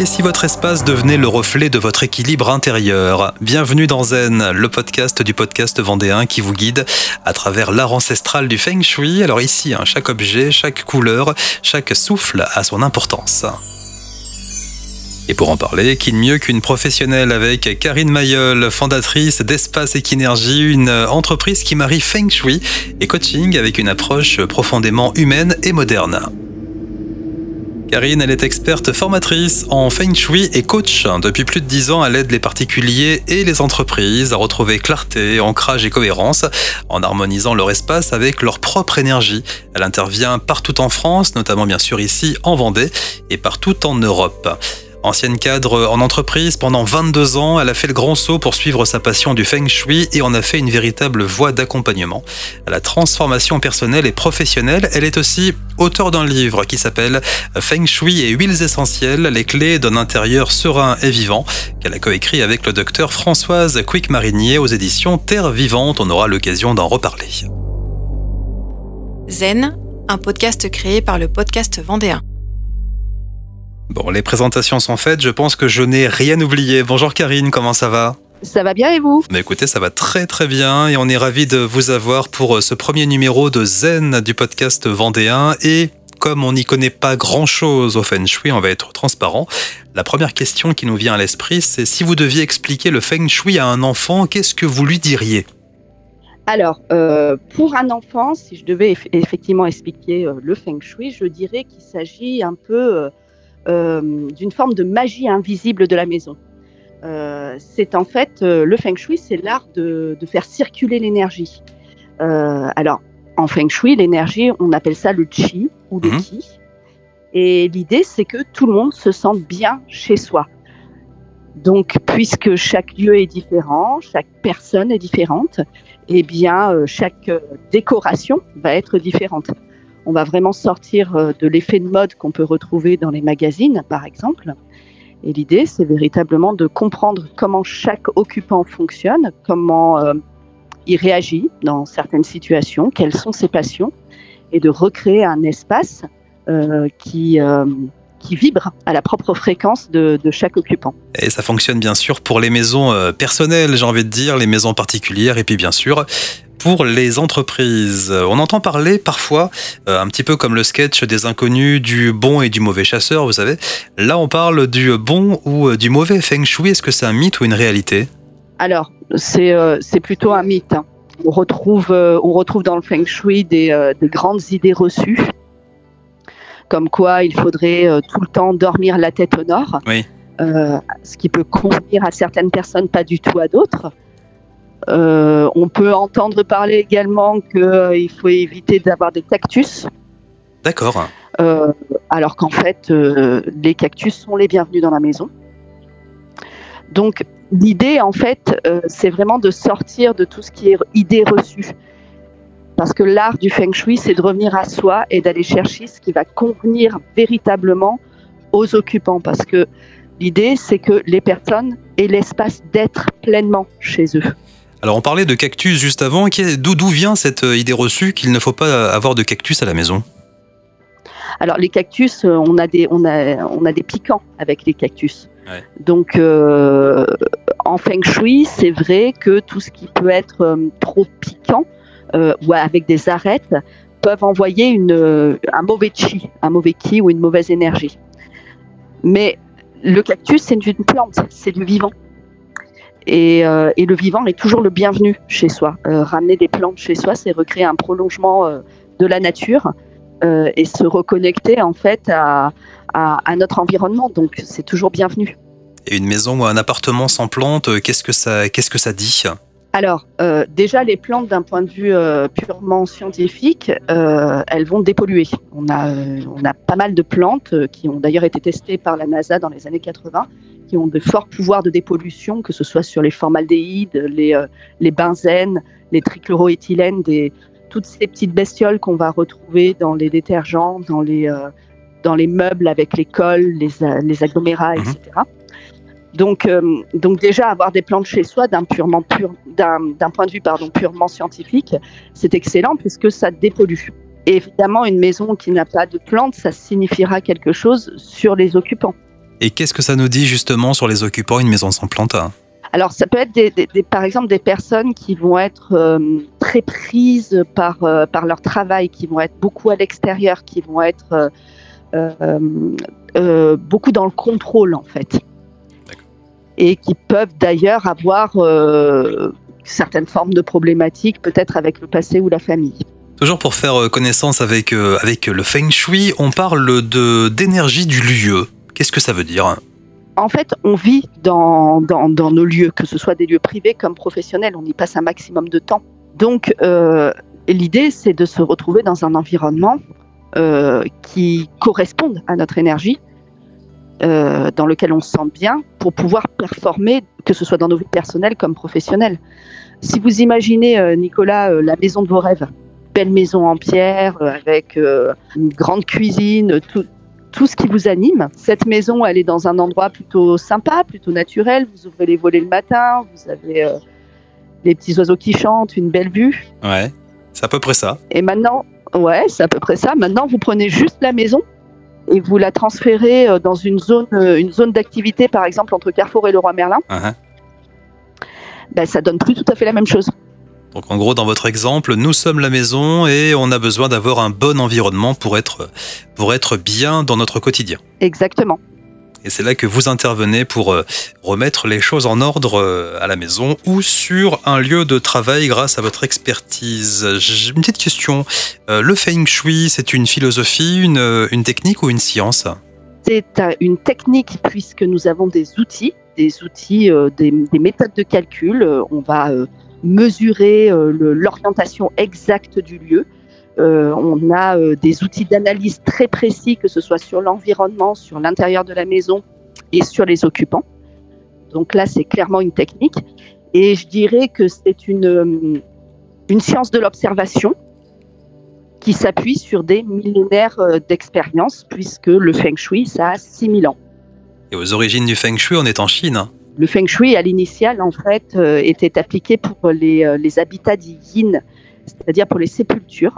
Et si votre espace devenait le reflet de votre équilibre intérieur? Bienvenue dans Zen, le podcast du podcast vendéen qui vous guide à travers l'art ancestral du Feng Shui. Alors ici, chaque objet, chaque couleur, chaque souffle a son importance. Et pour en parler, qui de mieux qu'une professionnelle avec Karine Mayol, fondatrice d'Espace Equinergie, une entreprise qui marie Feng Shui et coaching avec une approche profondément humaine et moderne. Karine, elle est experte formatrice en Feng Shui et coach. Depuis plus de 10 ans, elle aide les particuliers et les entreprises à retrouver clarté, ancrage et cohérence en harmonisant leur espace avec leur propre énergie. Elle intervient partout en France, notamment bien sûr ici en Vendée et partout en Europe. Ancienne cadre en entreprise, pendant 22 ans, elle a fait le grand saut pour suivre sa passion du Feng Shui et en a fait une véritable voie d'accompagnement à la transformation personnelle et professionnelle. Elle est aussi auteure d'un livre qui s'appelle Feng Shui et huiles essentielles, les clés d'un intérieur serein et vivant, qu'elle a coécrit avec le docteur Françoise Quick-Marinier aux éditions Terre Vivante. On aura l'occasion d'en reparler. Zen, un podcast créé par le podcast vendéen. Bon, les présentations sont faites, je pense que je n'ai rien oublié. Bonjour Karine, comment ça va ? Ça va bien et vous ? Mais écoutez, ça va très très bien et on est ravis de vous avoir pour ce premier numéro de Zen du podcast vendéen. Et comme on n'y connaît pas grand-chose au Feng Shui, on va être transparent. La première question qui nous vient à l'esprit, c'est si vous deviez expliquer le Feng Shui à un enfant, qu'est-ce que vous lui diriez ? Alors, pour un enfant, si je devais effectivement expliquer le Feng Shui, je dirais qu'il s'agit un peu d'une forme de magie invisible de la maison. C'est en fait, le Feng Shui, c'est l'art de faire circuler l'énergie. Alors, en Feng Shui, l'énergie, on appelle ça le Qi ou le Qi. Et l'idée, c'est que tout le monde se sente bien chez soi. Donc, puisque chaque lieu est différent, chaque personne est différente, eh bien, chaque décoration va être différente. On va vraiment sortir de l'effet de mode qu'on peut retrouver dans les magazines, par exemple. Et l'idée, c'est véritablement de comprendre comment chaque occupant fonctionne, comment il réagit dans certaines situations, quelles sont ses passions, et de recréer un espace qui vibre à la propre fréquence de chaque occupant. Et ça fonctionne bien sûr pour les maisons personnelles, j'ai envie de dire, les maisons particulières, et puis bien sûr pour les entreprises. On entend parler parfois, un petit peu comme le sketch des inconnus, du bon et du mauvais chasseur, vous savez. Là, on parle du bon ou du mauvais Feng Shui. Est-ce que c'est un mythe ou une réalité ? Alors, c'est plutôt un mythe. On retrouve dans le Feng Shui des grandes idées reçues, comme quoi il faudrait tout le temps dormir la tête au nord, oui. Ce qui peut convenir à certaines personnes, pas du tout à d'autres. On peut entendre parler également qu'il faut éviter d'avoir des cactus. D'accord. Alors qu'en fait, les cactus sont les bienvenus dans la maison. Donc, l'idée, en fait, c'est vraiment de sortir de tout ce qui est idée reçue. Parce que l'art du Feng Shui, c'est de revenir à soi et d'aller chercher ce qui va convenir véritablement aux occupants. Parce que l'idée, c'est que les personnes aient l'espace d'être pleinement chez eux. Alors, on parlait de cactus juste avant. D'où vient cette idée reçue qu'il ne faut pas avoir de cactus à la maison ? Alors, les cactus, on a des piquants avec les cactus. Ouais. Donc, en Feng Shui, c'est vrai que tout ce qui peut être trop piquant ou avec des arêtes peuvent envoyer un mauvais qi ou une mauvaise énergie. Mais le cactus, c'est une plante, c'est du vivant. Et le vivant est toujours le bienvenu chez soi. Ramener des plantes chez soi, c'est recréer un prolongement de la nature et se reconnecter en fait à notre environnement. Donc c'est toujours bienvenu. Et une maison ou un appartement sans plantes, qu'est-ce que ça dit ? Alors déjà les plantes d'un point de vue purement scientifique, elles vont dépolluer. On a pas mal de plantes qui ont d'ailleurs été testées par la NASA dans les années 80, qui ont de forts pouvoirs de dépollution, que ce soit sur les formaldéhydes, les benzènes, les trichloroéthylènes, toutes ces petites bestioles qu'on va retrouver dans les détergents, dans les meubles avec les cols, les agglomérats, etc. Donc déjà avoir des plantes chez soi d'un point de vue purement scientifique, c'est excellent puisque ça dépollue. Et évidemment, une maison qui n'a pas de plantes, ça signifiera quelque chose sur les occupants. Et qu'est-ce que ça nous dit justement sur les occupants, une maison sans plantes? Alors, ça peut être par exemple des personnes qui vont être très prises par leur travail, qui vont être beaucoup à l'extérieur, qui vont être beaucoup dans le contrôle en fait. D'accord. Et qui peuvent d'ailleurs avoir certaines formes de problématiques, peut-être avec le passé ou la famille. Toujours pour faire connaissance avec le Feng Shui, on parle d'énergie du lieu. Qu'est-ce que ça veut dire? En fait, on vit dans nos lieux, que ce soit des lieux privés comme professionnels, on y passe un maximum de temps. Donc, l'idée, c'est de se retrouver dans un environnement qui corresponde à notre énergie, dans lequel on se sent bien, pour pouvoir performer, que ce soit dans nos vies personnelles comme professionnelles. Si vous imaginez, Nicolas, la maison de vos rêves, belle maison en pierre, avec une grande cuisine, tout ce qui vous anime. Cette maison, elle est dans un endroit plutôt sympa, plutôt naturel. Vous ouvrez les volets le matin, vous avez les petits oiseaux qui chantent, une belle vue. Ouais, c'est à peu près ça. Et maintenant, ouais, c'est à peu près ça. Maintenant, vous prenez juste la maison et vous la transférez dans une zone d'activité, par exemple, entre Carrefour et Leroy Merlin. Uh-huh. Ben, ça donne plus tout à fait la même chose. Donc en gros, dans votre exemple, nous sommes la maison et on a besoin d'avoir un bon environnement pour être bien dans notre quotidien. Exactement. Et c'est là que vous intervenez pour remettre les choses en ordre à la maison ou sur un lieu de travail grâce à votre expertise. J'ai une petite question. Le Feng Shui, c'est une philosophie, une technique ou une science? C'est une technique puisque nous avons des outils, des méthodes de calcul. On va mesurer l'orientation exacte du lieu. On a des outils d'analyse très précis, que ce soit sur l'environnement, sur l'intérieur de la maison et sur les occupants. Donc là, c'est clairement une technique. Et je dirais que c'est une science de l'observation qui s'appuie sur des millénaires d'expérience, puisque le Feng Shui, ça a 6000 ans. Et aux origines du Feng Shui, on est en Chine. Le Feng Shui, à l'initial, en fait, était appliqué pour les habitats dits yin, c'est-à-dire pour les sépultures.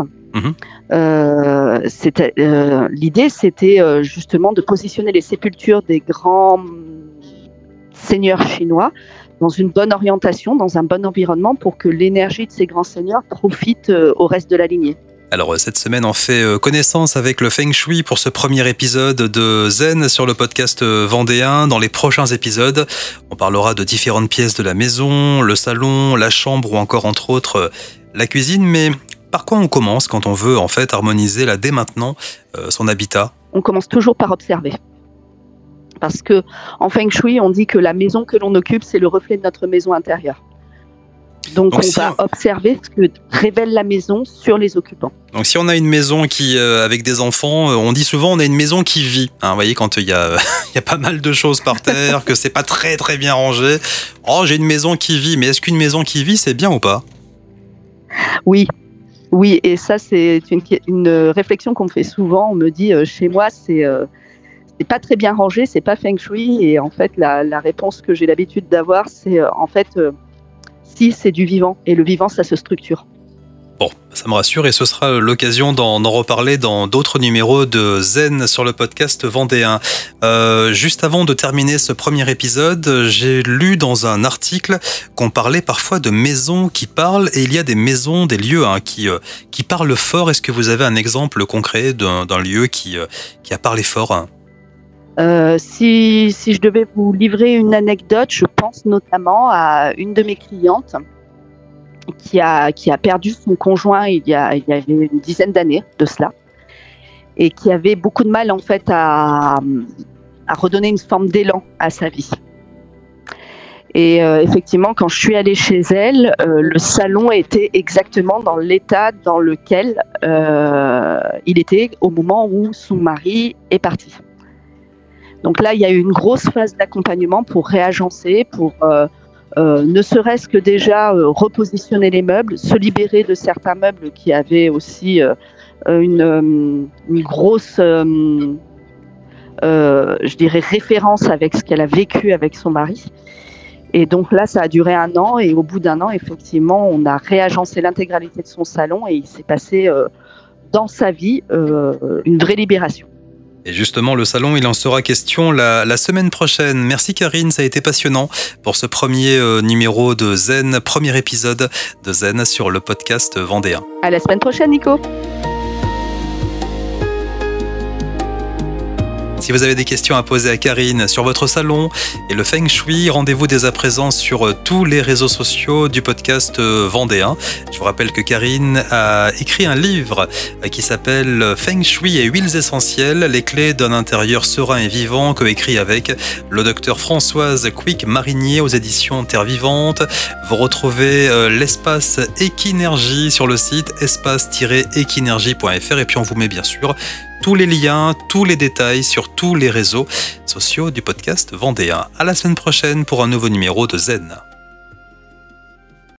L'idée, c'était justement de positionner les sépultures des grands seigneurs chinois dans une bonne orientation, dans un bon environnement, pour que l'énergie de ces grands seigneurs profite au reste de la lignée. Alors cette semaine, on fait connaissance avec le Feng Shui pour ce premier épisode de Zen sur le podcast vendéen. Dans les prochains épisodes, on parlera de différentes pièces de la maison, le salon, la chambre ou encore entre autres la cuisine. Mais par quoi on commence quand on veut en fait harmoniser là dès maintenant son habitat? On commence toujours par observer. Parce que en Feng Shui, on dit que la maison que l'on occupe, c'est le reflet de notre maison intérieure. Donc on va observer ce que révèle la maison sur les occupants. Donc si on a une maison qui, avec des enfants, on dit souvent on a une maison qui vit. Hein, vous voyez, quand il y a pas mal de choses par terre, que c'est pas très très bien rangé. Oh, j'ai une maison qui vit, mais est-ce qu'une maison qui vit, c'est bien ou pas? Oui, et ça c'est une réflexion qu'on me fait souvent. On me dit chez moi c'est pas très bien rangé, c'est pas Feng Shui. Et en fait la réponse que j'ai l'habitude d'avoir, c'est si, c'est du vivant, et le vivant, ça se structure. Bon, ça me rassure, et ce sera l'occasion d'en reparler dans d'autres numéros de Zen sur le podcast vendéen. Juste avant de terminer ce premier épisode, j'ai lu dans un article qu'on parlait parfois de maisons qui parlent, et il y a des maisons, des lieux qui parlent fort. Est-ce que vous avez un exemple concret d'un lieu qui a parlé fort? Si je devais vous livrer une anecdote, je pense notamment à une de mes clientes qui a perdu son conjoint il y avait une dizaine d'années de cela, et qui avait beaucoup de mal en fait à redonner une forme d'élan à sa vie. Et effectivement, quand je suis allée chez elle, le salon était exactement dans l'état dans lequel il était au moment où son mari est parti. Donc là, il y a eu une grosse phase d'accompagnement pour réagencer, pour ne serait-ce que déjà repositionner les meubles, se libérer de certains meubles qui avaient aussi une grosse, je dirais, référence avec ce qu'elle a vécu avec son mari. Et donc là, ça a duré 1 an, et au bout d'1 an, effectivement, on a réagencé l'intégralité de son salon, et il s'est passé dans sa vie une vraie libération. Et justement, le salon, il en sera question la semaine prochaine. Merci Karine, ça a été passionnant pour ce premier numéro de Zen, premier épisode de Zen sur le podcast vendéen. À la semaine prochaine, Nico. Si vous avez des questions à poser à Karine sur votre salon et le Feng Shui, rendez-vous dès à présent sur tous les réseaux sociaux du podcast vendéen. Je vous rappelle que Karine a écrit un livre qui s'appelle Feng Shui et huiles essentielles, les clés d'un intérieur serein et vivant, coécrit avec le docteur Françoise Quick-Marinier aux éditions Terre Vivante. Vous retrouvez l'espace Equinergie sur le site espace-equinergie.fr et puis on vous met bien sûr tous les liens, tous les détails sur tous les réseaux sociaux du podcast vendéen. À la semaine prochaine pour un nouveau numéro de Zen.